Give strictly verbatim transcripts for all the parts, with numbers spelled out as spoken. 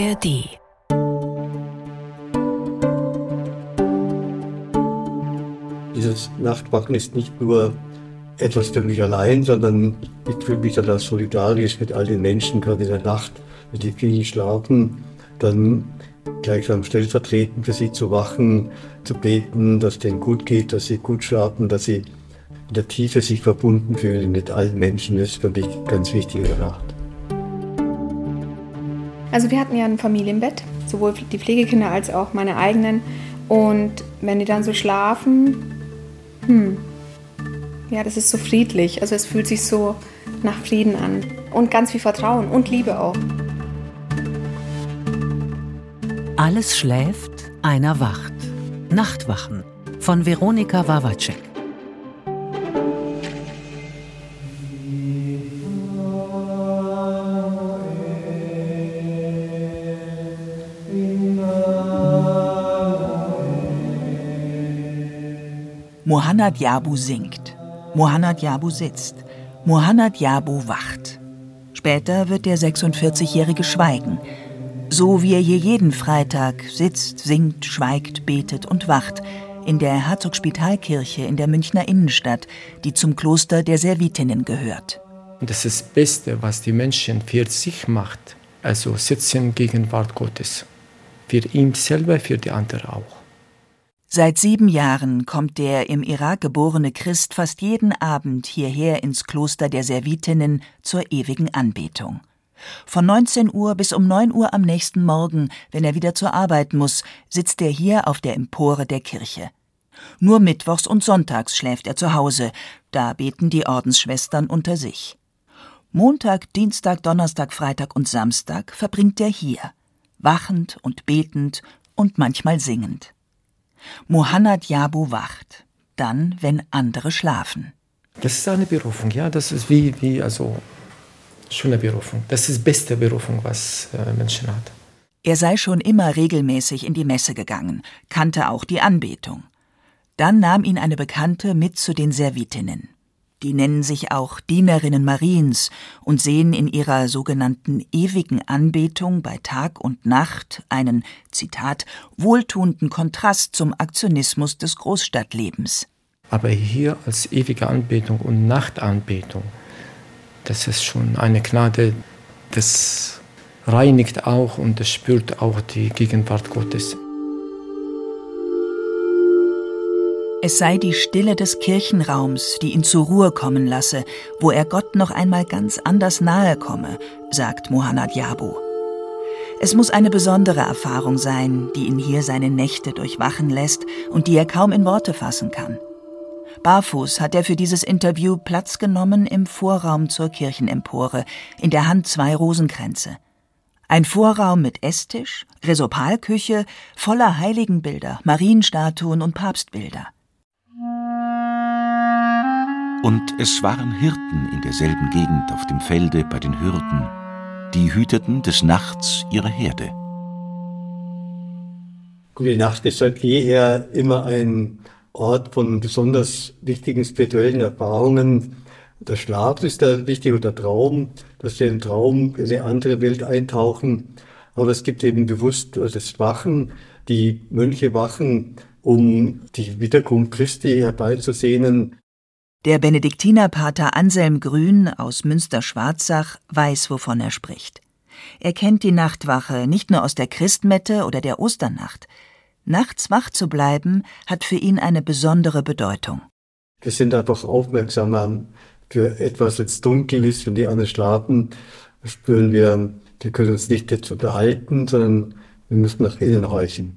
R D. Dieses Nachtwachen ist nicht nur etwas für mich allein, sondern ich fühle mich dann solidarisch mit all den Menschen, gerade in der Nacht, wenn die vielen schlafen, dann gleichsam stellvertretend für sie zu wachen, zu beten, dass es denen gut geht, dass sie gut schlafen, dass sie in der Tiefe sich verbunden fühlen mit allen Menschen. Das ist für mich ganz wichtig in der Nacht. Also wir hatten ja ein Familienbett, sowohl die Pflegekinder als auch meine eigenen. Und wenn die dann so schlafen, hm, ja, das ist so friedlich. Also es fühlt sich so nach Frieden an. Und ganz viel Vertrauen und Liebe auch. Alles schläft, einer wacht. Nachtwachen von Veronika Wawacek. Mohanna Diabo singt, Mohanna Diabo sitzt, Mohanna Diabo wacht. Später wird der sechsundvierzigjährige schweigen, so wie er hier jeden Freitag sitzt, singt, schweigt, betet und wacht, in der Herzogspitalkirche in der Münchner Innenstadt, die zum Kloster der Servitinnen gehört. Das ist das Beste, was die Menschen für sich macht, also sitzen in Gegenwart Gottes. Für ihn selber, für die anderen auch. Seit sieben Jahren kommt der im Irak geborene Christ fast jeden Abend hierher ins Kloster der Servitinnen zur ewigen Anbetung. Von neunzehn Uhr bis um neun Uhr am nächsten Morgen, wenn er wieder zur Arbeit muss, sitzt er hier auf der Empore der Kirche. Nur mittwochs und sonntags schläft er zu Hause, da beten die Ordensschwestern unter sich. Montag, Dienstag, Donnerstag, Freitag und Samstag verbringt er hier, wachend und betend und manchmal singend. Mohanna Diabo wacht, dann, wenn andere schlafen. Das ist eine Berufung, ja, das ist wie, wie also, schöne Berufung. Das ist die beste Berufung, was äh, Menschen hat. Er sei schon immer regelmäßig in die Messe gegangen, kannte auch die Anbetung. Dann nahm ihn eine Bekannte mit zu den Servitinnen. Die nennen sich auch Dienerinnen Mariens und sehen in ihrer sogenannten ewigen Anbetung bei Tag und Nacht einen, Zitat, wohltuenden Kontrast zum Aktionismus des Großstadtlebens. Aber hier als ewige Anbetung und Nachtanbetung, das ist schon eine Gnade, das reinigt auch und das spürt auch die Gegenwart Gottes. Es sei die Stille des Kirchenraums, die ihn zur Ruhe kommen lasse, wo er Gott noch einmal ganz anders nahe komme, sagt Mohanna Diabo. Es muss eine besondere Erfahrung sein, die ihn hier seine Nächte durchwachen lässt und die er kaum in Worte fassen kann. Barfuß hat er für dieses Interview Platz genommen im Vorraum zur Kirchenempore, in der Hand zwei Rosenkränze. Ein Vorraum mit Esstisch, Resopalküche, voller Heiligenbilder, Marienstatuen und Papstbilder. Und es waren Hirten in derselben Gegend auf dem Felde bei den Hürden, die hüteten des Nachts ihre Herde. Die Nacht ist seit jeher immer ein Ort von besonders wichtigen spirituellen Erfahrungen. Der Schlaf ist da wichtig und der Traum, dass wir im Traum in eine andere Welt eintauchen. Aber es gibt eben bewusst das Wachen, die Mönche wachen, um die Wiederkunft Christi herbeizusehnen. Der Benediktinerpater Anselm Grün aus Münster-Schwarzach weiß, wovon er spricht. Er kennt die Nachtwache nicht nur aus der Christmette oder der Osternacht. Nachts wach zu bleiben, hat für ihn eine besondere Bedeutung. Wir sind einfach aufmerksamer für etwas, wenn es dunkel ist, wenn die anderen schlafen, spüren wir, wir können uns nicht jetzt unterhalten, sondern wir müssen nach innen horchen.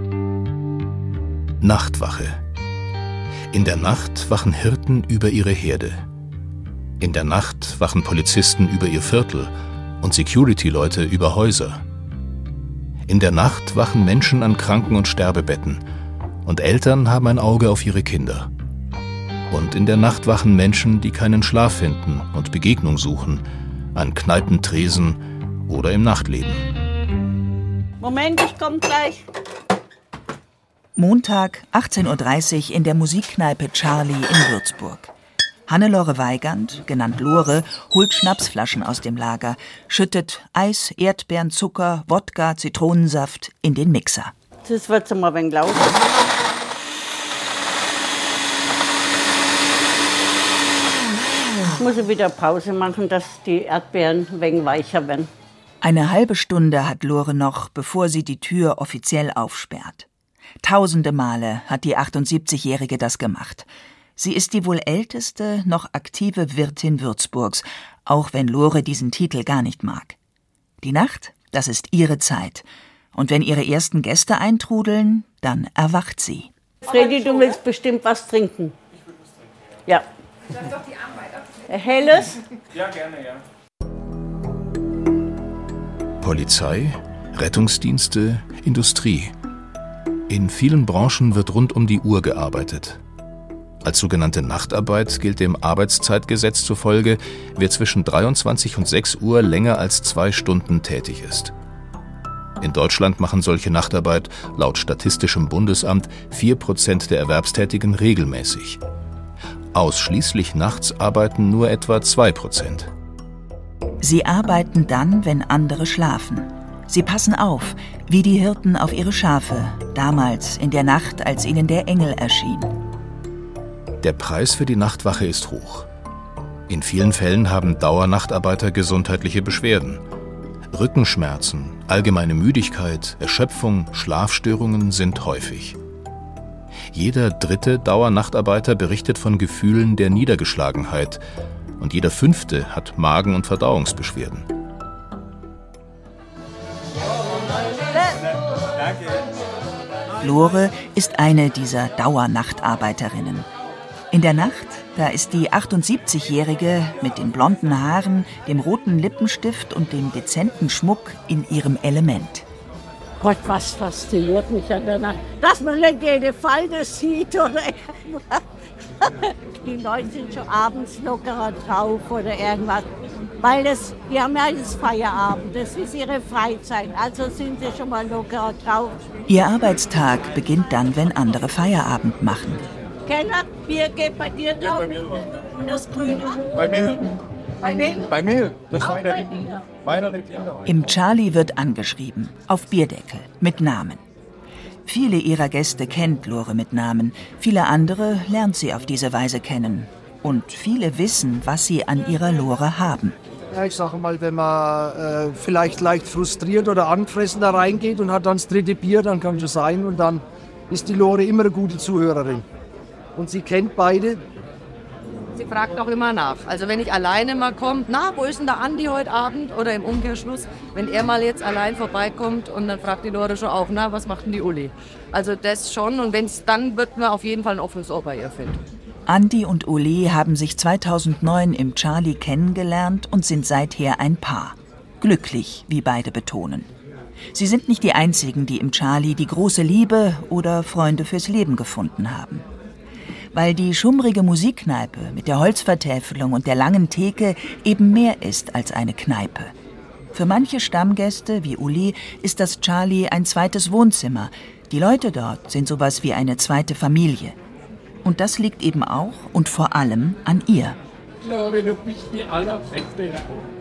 Nachtwache. In der Nacht wachen Hirten über ihre Herde. In der Nacht wachen Polizisten über ihr Viertel und Security-Leute über Häuser. In der Nacht wachen Menschen an Kranken- und Sterbebetten und Eltern haben ein Auge auf ihre Kinder. Und in der Nacht wachen Menschen, die keinen Schlaf finden und Begegnung suchen, an Kneipentresen oder im Nachtleben. Moment, ich komm gleich. Montag, achtzehn Uhr dreißig in der Musikkneipe Charlie in Würzburg. Hannelore Weigand, genannt Lore, holt Schnapsflaschen aus dem Lager, schüttet Eis, Erdbeeren, Zucker, Wodka, Zitronensaft in den Mixer. Das wird mal ein wenig laut. Ich muss wieder Pause machen, dass die Erdbeeren ein wenig weicher werden. Eine halbe Stunde hat Lore noch, bevor sie die Tür offiziell aufsperrt. Tausende Male hat die achtundsiebzigjährige das gemacht. Sie ist die wohl älteste, noch aktive Wirtin Würzburgs, auch wenn Lore diesen Titel gar nicht mag. Die Nacht, das ist ihre Zeit. Und wenn ihre ersten Gäste eintrudeln, dann erwacht sie. Fredi, du willst bestimmt was trinken? Ja. Sag doch die Arm weiter. Helles? Ja, gerne, ja. Polizei, Rettungsdienste, Industrie. In vielen Branchen wird rund um die Uhr gearbeitet. Als sogenannte Nachtarbeit gilt dem Arbeitszeitgesetz zufolge, wer zwischen dreiundzwanzig und sechs Uhr länger als zwei Stunden tätig ist. In Deutschland machen solche Nachtarbeit laut Statistischem Bundesamt vier Prozent der Erwerbstätigen regelmäßig. Ausschließlich nachts arbeiten nur etwa zwei Prozent. Sie arbeiten dann, wenn andere schlafen. Sie passen auf, wie die Hirten auf ihre Schafe, damals in der Nacht, als ihnen der Engel erschien. Der Preis für die Nachtwache ist hoch. In vielen Fällen haben Dauernachtarbeiter gesundheitliche Beschwerden. Rückenschmerzen, allgemeine Müdigkeit, Erschöpfung, Schlafstörungen sind häufig. Jeder dritte Dauernachtarbeiter berichtet von Gefühlen der Niedergeschlagenheit und jeder fünfte hat Magen- und Verdauungsbeschwerden. Lore ist eine dieser Dauernachtarbeiterinnen. In der Nacht, da ist die achtundsiebzigjährige mit den blonden Haaren, dem roten Lippenstift und dem dezenten Schmuck in ihrem Element. Gott, was fasziniert mich an der Nacht, dass man nicht jede Falte sieht oder irgendwas. Die Leute sind schon abends lockerer drauf oder irgendwas. Weil das, die haben ja jetzt Feierabend, das ist ihre Freizeit, also sind sie schon mal lockerer drauf. Ihr Arbeitstag beginnt dann, wenn andere Feierabend machen. Keller, Bier geht bei dir da das Grüne. Bei mir. Bei mir? Bei mir. Das ist meiner meiner Im Charlie wird angeschrieben, auf Bierdeckel, mit Namen. Viele ihrer Gäste kennt Lore mit Namen, viele andere lernt sie auf diese Weise kennen. Und viele wissen, was sie an ihrer Lore haben. Ja, ich sage mal, wenn man äh, vielleicht leicht frustriert oder angefressen da reingeht und hat dann das dritte Bier, dann kann es sein. Und dann ist die Lore immer eine gute Zuhörerin. Und sie kennt beide. Sie fragt auch immer nach. Also wenn ich alleine mal komme, na, wo ist denn der Andi heute Abend? Oder im Umkehrschluss, wenn er mal jetzt allein vorbeikommt und dann fragt die Lore schon auch, na, was macht denn die Uli? Also das schon. Und wenn es dann wird man auf jeden Fall ein offenes Ohr bei ihr finden. Andi und Uli haben sich zweitausendneun im Charlie kennengelernt und sind seither ein Paar. Glücklich, wie beide betonen. Sie sind nicht die einzigen, die im Charlie die große Liebe oder Freunde fürs Leben gefunden haben. Weil die schummrige Musikkneipe mit der Holzvertäfelung und der langen Theke eben mehr ist als eine Kneipe. Für manche Stammgäste, wie Uli, ist das Charlie ein zweites Wohnzimmer. Die Leute dort sind sowas wie eine zweite Familie. Und das liegt eben auch und vor allem an ihr. Lore, du bist die Allerbeste.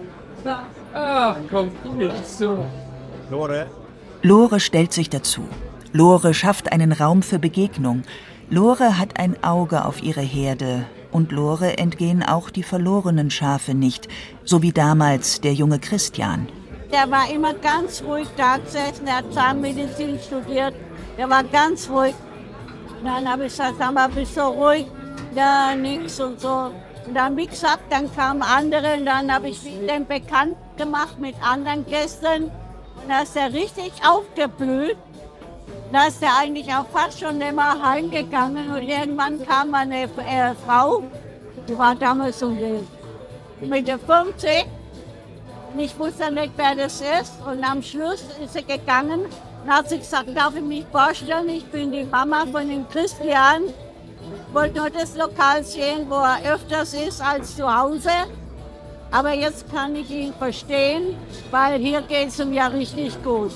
Ah, komm, jetzt so. Lore. Lore stellt sich dazu. Lore schafft einen Raum für Begegnung. Lore hat ein Auge auf ihre Herde. Und Lore entgehen auch die verlorenen Schafe nicht, so wie damals der junge Christian. Der war immer ganz ruhig da gesessen, der hat Zahnmedizin studiert. Der war ganz ruhig. Dann habe ich gesagt, sag mal, bist du ruhig? Ja, nix und so. Und dann, wie gesagt, dann kamen andere und dann habe ich den bekannt gemacht mit anderen Gästen. Und da ist er richtig aufgeblüht. Da ist er eigentlich auch fast schon immer heimgegangen. Und irgendwann kam eine äh, Frau, die war damals so Mitte fünfzig. Und ich wusste nicht, wer das ist. Und am Schluss ist sie gegangen. Und hat sie gesagt, darf ich mich vorstellen, ich bin die Mama von dem Christian. Ich wollte nur das Lokal sehen, wo er öfters ist als zu Hause. Aber jetzt kann ich ihn verstehen, weil hier geht es ihm ja richtig gut.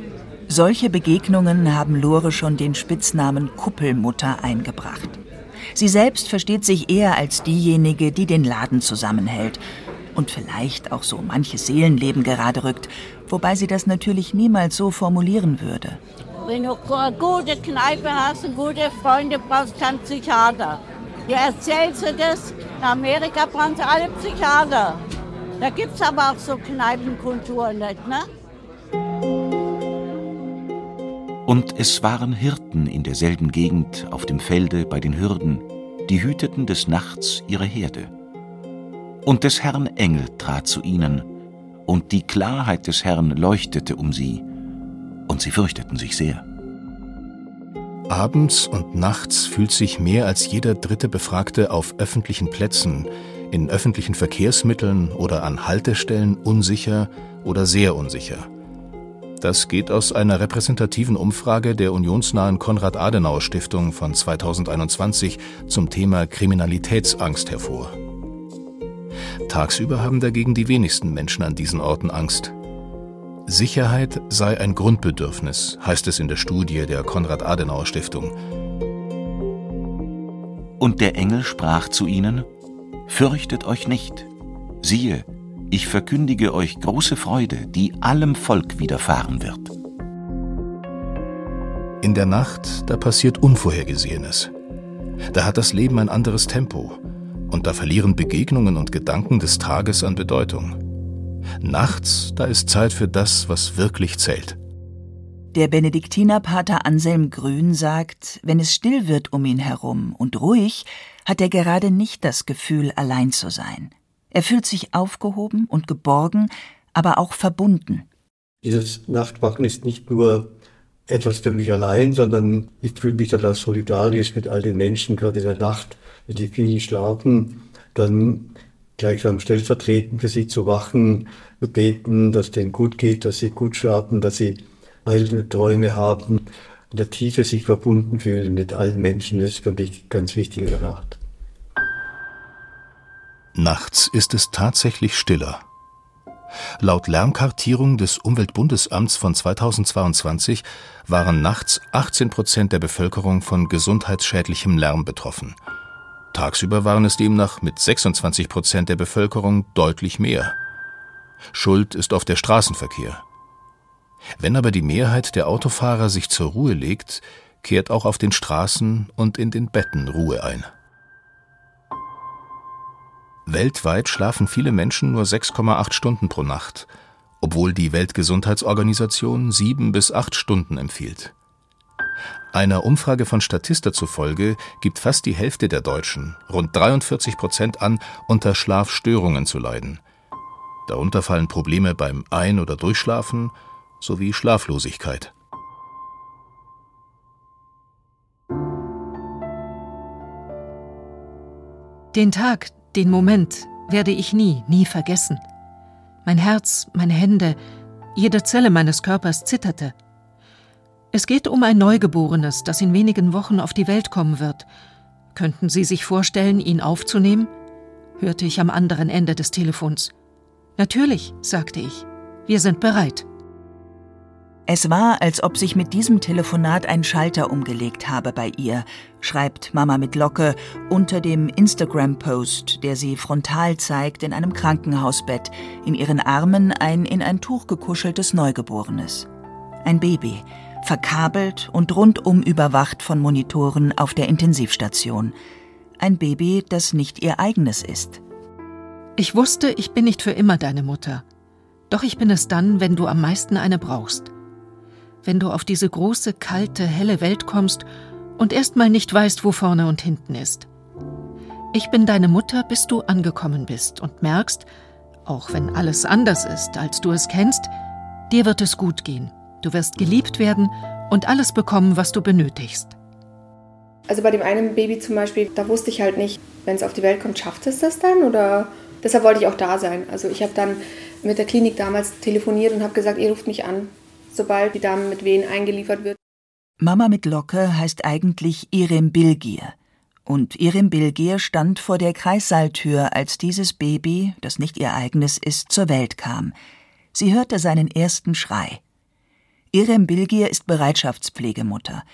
Solche Begegnungen haben Lore schon den Spitznamen Kuppelmutter eingebracht. Sie selbst versteht sich eher als diejenige, die den Laden zusammenhält und vielleicht auch so manches Seelenleben gerade rückt, wobei sie das natürlich niemals so formulieren würde. Wenn du eine gute Kneipe hast und gute Freunde brauchst, kein Psychiater. Ja, erzählst du das, in Amerika brauchen sie alle Psychiater. Da gibt es aber auch so Kneipenkultur nicht, ne? Und es waren Hirten in derselben Gegend auf dem Felde bei den Hürden, die hüteten des Nachts ihre Herde. Und des Herrn Engel trat zu ihnen, und die Klarheit des Herrn leuchtete um sie, und sie fürchteten sich sehr. Abends und nachts fühlt sich mehr als jeder dritte Befragte auf öffentlichen Plätzen, in öffentlichen Verkehrsmitteln oder an Haltestellen unsicher oder sehr unsicher. Das geht aus einer repräsentativen Umfrage der unionsnahen Konrad-Adenauer-Stiftung von zweitausendeinundzwanzig zum Thema Kriminalitätsangst hervor. Tagsüber haben dagegen die wenigsten Menschen an diesen Orten Angst. Sicherheit sei ein Grundbedürfnis, heißt es in der Studie der Konrad-Adenauer-Stiftung. Und der Engel sprach zu ihnen: Fürchtet euch nicht. Siehe, ich verkündige euch große Freude, die allem Volk widerfahren wird. In der Nacht, da passiert Unvorhergesehenes. Da hat das Leben ein anderes Tempo. Und da verlieren Begegnungen und Gedanken des Tages an Bedeutung. Nachts, da ist Zeit für das, was wirklich zählt. Der Benediktinerpater Anselm Grün sagt, wenn es still wird um ihn herum und ruhig, hat er gerade nicht das Gefühl, allein zu sein. Er fühlt sich aufgehoben und geborgen, aber auch verbunden. Dieses Nachtwachen ist nicht nur etwas für mich allein, sondern ich fühle mich dann solidarisch mit all den Menschen, gerade in der Nacht, wenn die vielen schlafen, dann gleichsam stellvertretend für sie zu wachen, beten, dass es denen gut geht, dass sie gut schlafen, dass sie heilende Träume haben, in der Tiefe sich verbunden fühlen mit allen Menschen. Das ist für mich ganz wichtig in der Nacht. Nachts ist es tatsächlich stiller. Laut Lärmkartierung des Umweltbundesamts von zweitausendzweiundzwanzig waren nachts achtzehn Prozent der Bevölkerung von gesundheitsschädlichem Lärm betroffen. Tagsüber waren es demnach mit sechsundzwanzig Prozent der Bevölkerung deutlich mehr. Schuld ist oft der Straßenverkehr. Wenn aber die Mehrheit der Autofahrer sich zur Ruhe legt, kehrt auch auf den Straßen und in den Betten Ruhe ein. Weltweit schlafen viele Menschen nur sechs Komma acht Stunden pro Nacht, obwohl die Weltgesundheitsorganisation sieben bis acht Stunden empfiehlt. Einer Umfrage von Statista zufolge gibt fast die Hälfte der Deutschen, rund dreiundvierzig Prozent, an, unter Schlafstörungen zu leiden. Darunter fallen Probleme beim Ein- oder Durchschlafen sowie Schlaflosigkeit. Den Tag, den Moment werde ich nie, nie vergessen. Mein Herz, meine Hände, jede Zelle meines Körpers zitterte. Es geht um ein Neugeborenes, das in wenigen Wochen auf die Welt kommen wird. Könnten Sie sich vorstellen, ihn aufzunehmen? Hörte ich am anderen Ende des Telefons. Natürlich, sagte ich. Wir sind bereit. Es war, als ob sich mit diesem Telefonat ein Schalter umgelegt habe bei ihr, schreibt Mama mit Locke unter dem Instagram-Post, der sie frontal zeigt in einem Krankenhausbett, in ihren Armen ein in ein Tuch gekuscheltes Neugeborenes. Ein Baby, verkabelt und rundum überwacht von Monitoren auf der Intensivstation. Ein Baby, das nicht ihr eigenes ist. Ich wusste, ich bin nicht für immer deine Mutter. Doch ich bin es dann, wenn du am meisten eine brauchst. Wenn du auf diese große, kalte, helle Welt kommst und erstmal nicht weißt, wo vorne und hinten ist. Ich bin deine Mutter, bis du angekommen bist und merkst, auch wenn alles anders ist, als du es kennst, dir wird es gut gehen. Du wirst geliebt werden und alles bekommen, was du benötigst. Also bei dem einen Baby zum Beispiel, da wusste ich halt nicht, wenn es auf die Welt kommt, schafft es das dann? Oder deshalb wollte ich auch da sein. Also ich habe dann mit der Klinik damals telefoniert und habe gesagt, ihr ruft mich an, sobald die Dame mit Wehen eingeliefert wird. Mama mit Locke heißt eigentlich Irem Bilgir. Und Irem Bilgir stand vor der Kreissaaltür, als dieses Baby, das nicht ihr eigenes ist, zur Welt kam. Sie hörte seinen ersten Schrei. Irem Bilgir ist Bereitschaftspflegemutter.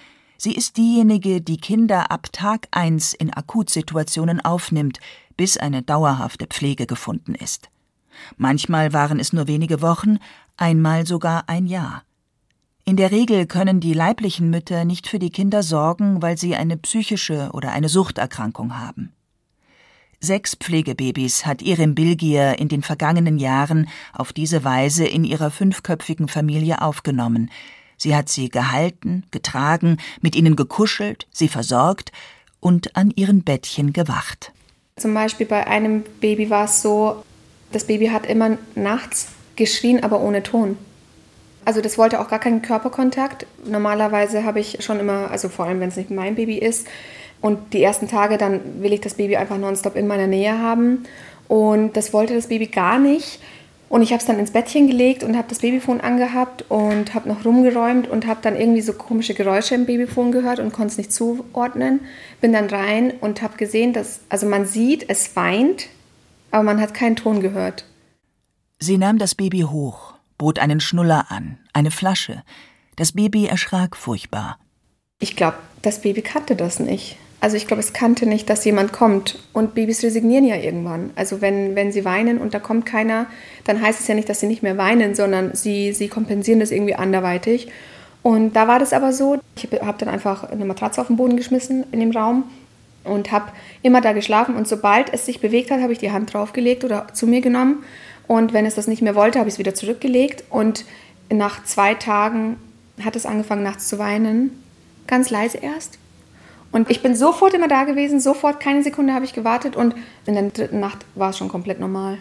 Sie ist diejenige, die Kinder ab Tag eins in Akutsituationen aufnimmt, bis eine dauerhafte Pflege gefunden ist. Manchmal waren es nur wenige Wochen, einmal sogar ein Jahr. In der Regel können die leiblichen Mütter nicht für die Kinder sorgen, weil sie eine psychische oder eine Suchterkrankung haben. Sechs Pflegebabys hat Irem Bilgier in den vergangenen Jahren auf diese Weise in ihrer fünfköpfigen Familie aufgenommen. Sie hat sie gehalten, getragen, mit ihnen gekuschelt, sie versorgt und an ihren Bettchen gewacht. Zum Beispiel bei einem Baby war es so, das Baby hat immer nachts geschrien, aber ohne Ton. Also das wollte auch gar keinen Körperkontakt. Normalerweise habe ich schon immer, also vor allem wenn es nicht mein Baby ist, und die ersten Tage, dann will ich das Baby einfach nonstop in meiner Nähe haben. Und das wollte das Baby gar nicht. Und ich habe es dann ins Bettchen gelegt und habe das Babyphone angehabt und habe noch rumgeräumt und habe dann irgendwie so komische Geräusche im Babyphone gehört und konnte es nicht zuordnen. Bin dann rein und habe gesehen, dass, also man sieht, es weint, aber man hat keinen Ton gehört. Sie nahm das Baby hoch, bot einen Schnuller an, eine Flasche. Das Baby erschrak furchtbar. Ich glaube, das Baby kannte das nicht. Also ich glaube, es kannte nicht, dass jemand kommt. Und Babys resignieren ja irgendwann. Also wenn, wenn sie weinen und da kommt keiner, dann heißt es ja nicht, dass sie nicht mehr weinen, sondern sie, sie kompensieren das irgendwie anderweitig. Und da war das aber so, ich habe dann einfach eine Matratze auf den Boden geschmissen in dem Raum und habe immer da geschlafen. Und sobald es sich bewegt hat, habe ich die Hand draufgelegt oder zu mir genommen. Und wenn es das nicht mehr wollte, habe ich es wieder zurückgelegt. Und nach zwei Tagen hat es angefangen, nachts zu weinen. Ganz leise erst. Und ich bin sofort immer da gewesen, sofort, keine Sekunde habe ich gewartet und in der dritten Nacht war es schon komplett normal.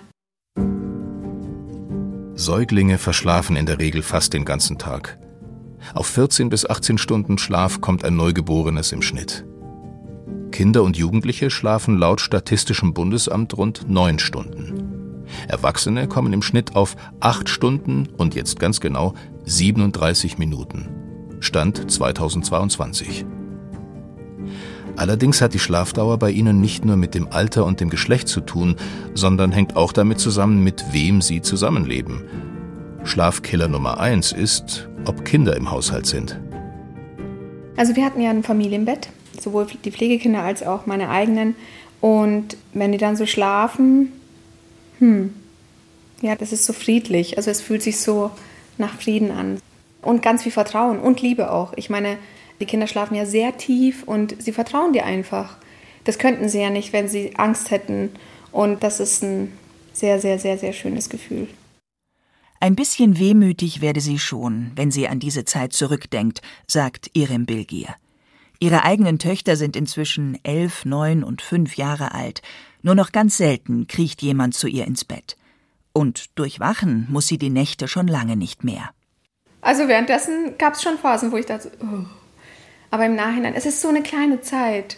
Säuglinge verschlafen in der Regel fast den ganzen Tag. Auf vierzehn bis achtzehn Stunden Schlaf kommt ein Neugeborenes im Schnitt. Kinder und Jugendliche schlafen laut Statistischem Bundesamt rund neun Stunden. Erwachsene kommen im Schnitt auf acht Stunden und jetzt ganz genau siebenunddreißig Minuten. Stand zweitausendzweiundzwanzig. Allerdings hat die Schlafdauer bei ihnen nicht nur mit dem Alter und dem Geschlecht zu tun, sondern hängt auch damit zusammen, mit wem sie zusammenleben. Schlafkiller Nummer eins ist, ob Kinder im Haushalt sind. Also wir hatten ja ein Familienbett, sowohl die Pflegekinder als auch meine eigenen. Und wenn die dann so schlafen, hm, ja, das ist so friedlich. Also es fühlt sich so nach Frieden an. Und ganz viel Vertrauen und Liebe auch. Ich meine, die Kinder schlafen ja sehr tief und sie vertrauen dir einfach. Das könnten sie ja nicht, wenn sie Angst hätten. Und das ist ein sehr, sehr, sehr, sehr schönes Gefühl. Ein bisschen wehmütig werde sie schon, wenn sie an diese Zeit zurückdenkt, sagt Irem Bilgier. Ihre eigenen Töchter sind inzwischen elf, neun und fünf Jahre alt. Nur noch ganz selten kriecht jemand zu ihr ins Bett. Und durchwachen muss sie die Nächte schon lange nicht mehr. Also währenddessen gab es schon Phasen, wo ich dachte, oh. Aber im Nachhinein, es ist so eine kleine Zeit.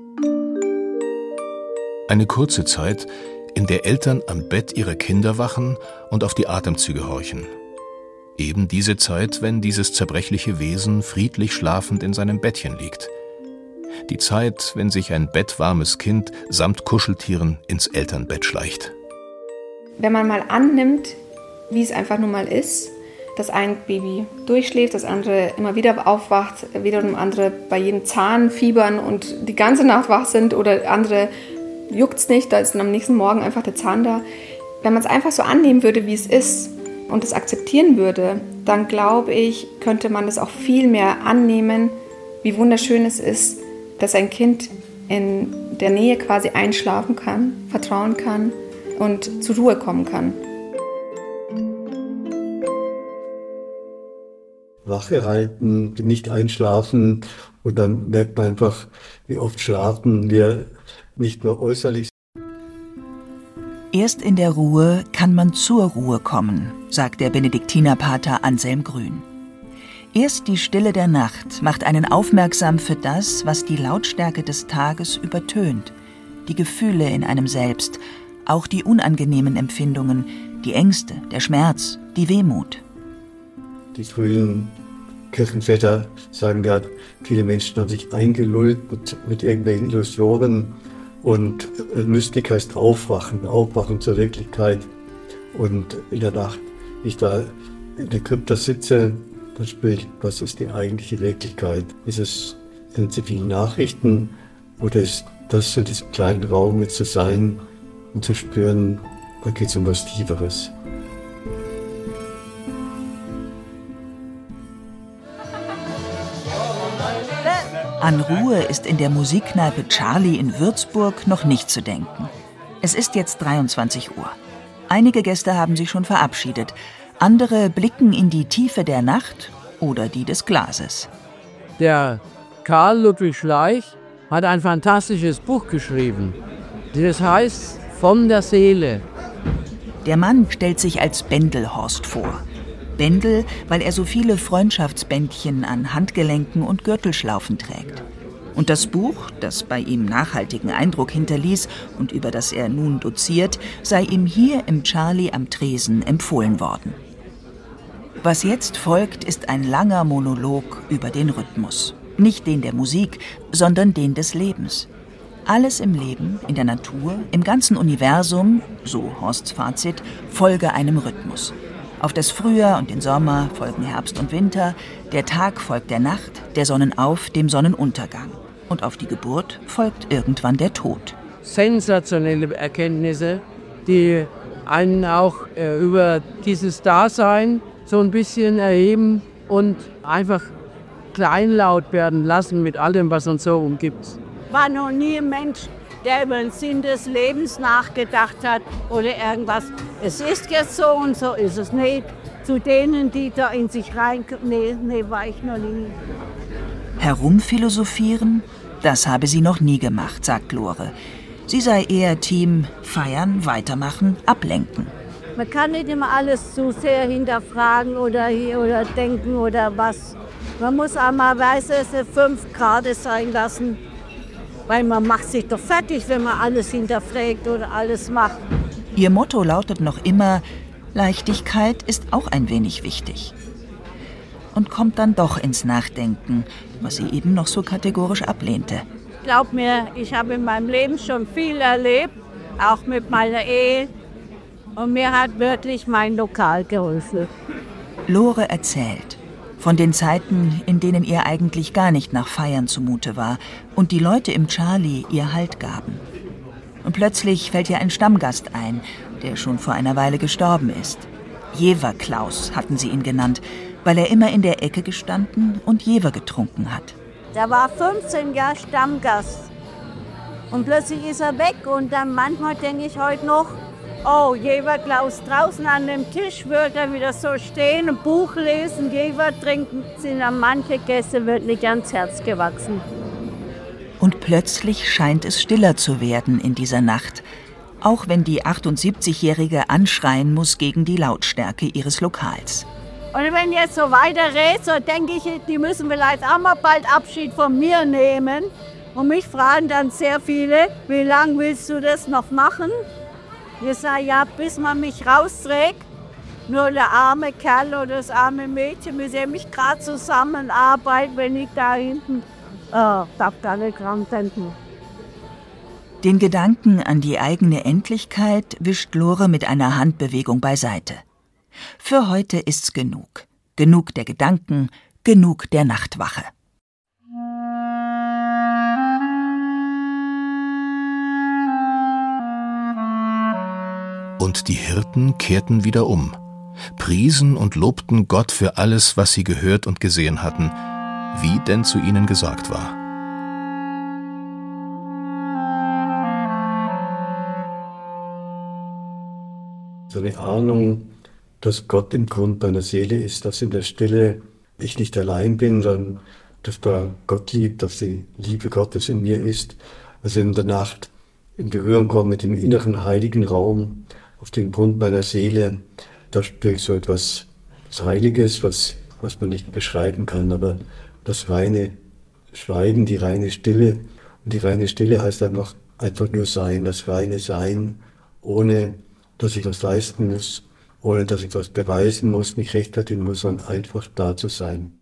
Eine kurze Zeit, in der Eltern am Bett ihrer Kinder wachen und auf die Atemzüge horchen. Eben diese Zeit, wenn dieses zerbrechliche Wesen friedlich schlafend in seinem Bettchen liegt. Die Zeit, wenn sich ein bettwarmes Kind samt Kuscheltieren ins Elternbett schleicht. Wenn man mal annimmt, wie es einfach nun mal ist, dass ein Baby durchschläft, das andere immer wieder aufwacht, wiederum andere bei jedem Zahn fiebern und die ganze Nacht wach sind oder andere juckt's nicht, da ist dann am nächsten Morgen einfach der Zahn da. Wenn man es einfach so annehmen würde, wie es ist und es akzeptieren würde, dann glaube ich, könnte man es auch viel mehr annehmen, wie wunderschön es ist, dass ein Kind in der Nähe quasi einschlafen kann, vertrauen kann und zur Ruhe kommen kann. Wache halten, nicht einschlafen und dann merkt man einfach, wie oft schlafen wir nicht nur äußerlich. Erst in der Ruhe kann man zur Ruhe kommen, sagt der Benediktinerpater Anselm Grün. Erst die Stille der Nacht macht einen aufmerksam für das, was die Lautstärke des Tages übertönt, die Gefühle in einem selbst, auch die unangenehmen Empfindungen, die Ängste, der Schmerz, die Wehmut. Die frühen Kirchenväter sagen ja, viele Menschen haben sich eingelullt mit, mit irgendwelchen Illusionen und Mystik heißt aufwachen, aufwachen zur Wirklichkeit. Und in der Nacht, wenn ich da in der Krypta sitze, dann spüre ich, was ist die eigentliche Wirklichkeit? Ist es in den zivilen Nachrichten oder ist das in diesem kleinen Raum jetzt zu sein und zu spüren, da geht es um was Tieferes. An Ruhe ist in der Musikkneipe Charlie in Würzburg noch nicht zu denken. Es ist jetzt dreiundzwanzig Uhr. Einige Gäste haben sich schon verabschiedet. Andere blicken in die Tiefe der Nacht oder die des Glases. Der Karl Ludwig Schleich hat ein fantastisches Buch geschrieben. Das heißt Von der Seele. Der Mann stellt sich als Bändelhorst vor. Bändel, weil er so viele Freundschaftsbändchen an Handgelenken und Gürtelschlaufen trägt. Und das Buch, das bei ihm nachhaltigen Eindruck hinterließ und über das er nun doziert, sei ihm hier im Charlie am Tresen empfohlen worden. Was jetzt folgt, ist ein langer Monolog über den Rhythmus. Nicht den der Musik, sondern den des Lebens. Alles im Leben, in der Natur, im ganzen Universum, so Horsts Fazit, folge einem Rhythmus. Auf das Frühjahr und den Sommer folgen Herbst und Winter, der Tag folgt der Nacht, der Sonnenauf dem Sonnenuntergang. Und auf die Geburt folgt irgendwann der Tod. Sensationelle Erkenntnisse, die einen auch äh, über dieses Dasein so ein bisschen erheben und einfach kleinlaut werden lassen mit allem, was uns so umgibt. War noch nie ein Mensch, der über den Sinn des Lebens nachgedacht hat oder irgendwas. Es ist jetzt so und so ist es nicht. Zu denen, die da in sich rein... Nee, nee, war ich noch nie. Herumphilosophieren? Das habe sie noch nie gemacht, sagt Lore. Sie sei eher Team feiern, weitermachen, ablenken. Man kann nicht immer alles zu sehr hinterfragen oder, oder denken oder was. Man muss einmal weise fünf Grad sein lassen. Weil man macht sich doch fertig, wenn man alles hinterfragt oder alles macht. Ihr Motto lautet noch immer, Leichtigkeit ist auch ein wenig wichtig. Und kommt dann doch ins Nachdenken, was sie eben noch so kategorisch ablehnte. Glaub mir, ich habe in meinem Leben schon viel erlebt, auch mit meiner Ehe. Und mir hat wirklich mein Lokal geholfen. Lore erzählt von den Zeiten, in denen ihr eigentlich gar nicht nach Feiern zumute war und die Leute im Charlie ihr Halt gaben. Und plötzlich fällt ihr ein Stammgast ein, der schon vor einer Weile gestorben ist. Jever Klaus hatten sie ihn genannt, weil er immer in der Ecke gestanden und Jever getrunken hat. Der war fünfzehn Jahre Stammgast und plötzlich ist er weg und dann manchmal denke ich heute noch, oh, Jever Klaus draußen an dem Tisch wird er wieder so stehen, ein Buch lesen, Jever trinken, sind an manche Gäste wirklich ans Herz gewachsen. Und plötzlich scheint es stiller zu werden in dieser Nacht, auch wenn die achtundsiebzigjährige anschreien muss gegen die Lautstärke ihres Lokals. Und wenn jetzt so weiter redet, so denke ich, die müssen vielleicht auch mal bald Abschied von mir nehmen. Und mich fragen dann sehr viele, wie lange willst du das noch machen? Ich sage, ja, bis man mich rausträgt. Nur der arme Kerl oder das arme Mädchen, mit dem ich gerade zusammenarbeite, wenn ich da hinten... Oh, darf gar nicht dran denken. Den Gedanken an die eigene Endlichkeit wischt Lore mit einer Handbewegung beiseite. Für heute ist's genug. Genug der Gedanken, genug der Nachtwache. Und die Hirten kehrten wieder um, priesen und lobten Gott für alles, was sie gehört und gesehen hatten, wie denn zu ihnen gesagt war. So eine Ahnung, dass Gott im Grund meiner Seele ist, dass in der Stille ich nicht allein bin, sondern dass da Gott liebt, dass die Liebe Gottes in mir ist. Also in der Nacht in Berührung kommen mit dem inneren heiligen Raum, auf den Grund meiner Seele, da spüre ich so etwas Heiliges, was, was man nicht beschreiben kann, aber das reine Schweigen, die reine Stille. Und die reine Stille heißt einfach, einfach nur sein, das reine Sein, ohne dass ich was leisten muss, ohne dass ich was beweisen muss, mich rechtfertigen muss, sondern einfach da zu sein.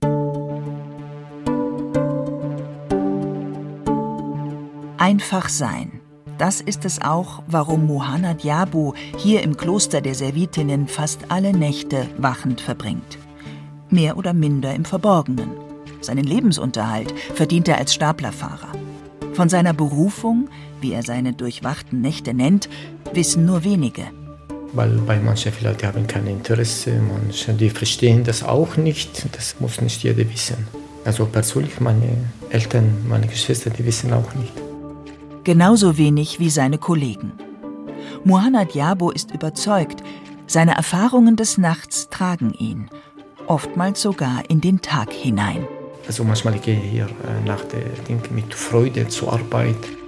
Einfach sein. Das ist es auch, warum Mohana Djabu hier im Kloster der Servitinnen fast alle Nächte wachend verbringt. Mehr oder minder im Verborgenen. Seinen Lebensunterhalt verdient er als Staplerfahrer. Von seiner Berufung, wie er seine durchwachten Nächte nennt, wissen nur wenige. Weil bei manchen Leuten haben kein Interesse, manche die verstehen das auch nicht. Das muss nicht jeder wissen. Also persönlich, meine Eltern, meine Geschwister, die wissen auch nicht. Genauso wenig wie seine Kollegen. Muhannad Jabo ist überzeugt, seine Erfahrungen des Nachts tragen ihn, oftmals sogar in den Tag hinein. Also manchmal gehe ich hier nach der Ding mit Freude zur Arbeit.